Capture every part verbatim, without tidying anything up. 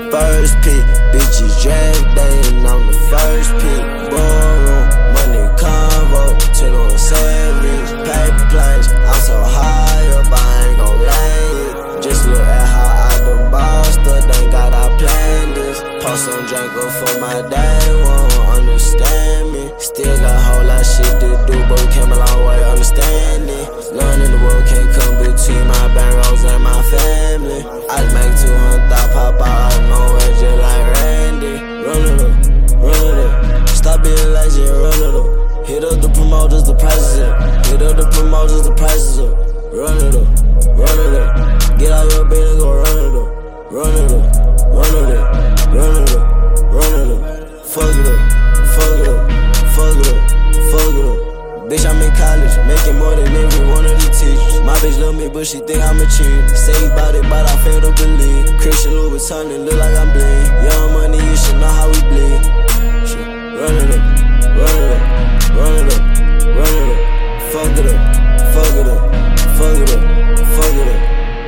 first pick. Bitches drag day and I'm the first pick. Ballroom, money convo, ten on savage. Paper planes, I'm so high up, I ain't gon' lay it. Just look at how I done bossed up, thank God I planned this. Post some Django for my day, won't understand me. Still got a whole lot of shit to do, but we came a long way, understand it. None in the world can't come between my bankrolls and my family. I just make two hundred thousand pop out of nowhere just like Randy. Run it up, run it up. Stop being lazy and run it up. Hit up the promoters, the prices up. Hit up the promoters, the prices up. Run it up, run it up. Get out your bed and go run it up. Run it up, run it up, run it up, run it up. Fuck it up, fuck it up, fuck it up, fuck it up. Bitch, I'm in college, making more than every one of the teachers. My bitch love me, but she think I'm a cheat. Say about it, but I fail to believe. Christian Louis Vuitton, it look like I'm bleed. Young money, you should know how we bleed. Shit. Run it up, run it up, run it up, run it up. Fuck it up, fuck it up, fuck it up, fuck it up.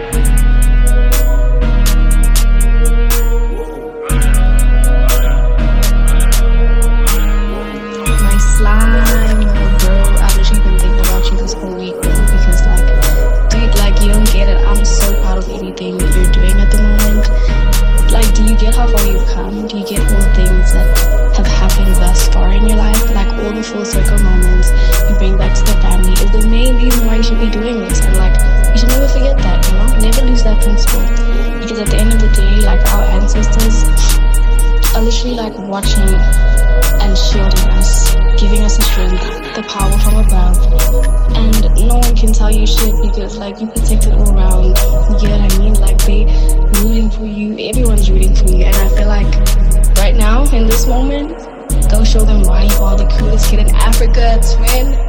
Slime, bro, I've literally been thinking about you this whole week, bro, because like, dude, like, you don't get it. I'm so proud of everything that you're doing at the moment. Like, do you get how far you've come? Do you get all the things that have happened thus far in your life? Like, all the full circle moments you bring back to the family is the main reason why you should be doing this. And like, you should never forget that, you know? Never lose that principle. Because at the end of the day, like, our ancestors are literally like watching and shielding us, giving us the strength, the power from above, and no one can tell you shit because like you protected all around. You get what I mean? Like they rooting for you, everyone's rooting for you, and I feel like right now in this moment, go show them why you are the coolest kid in Africa, twin.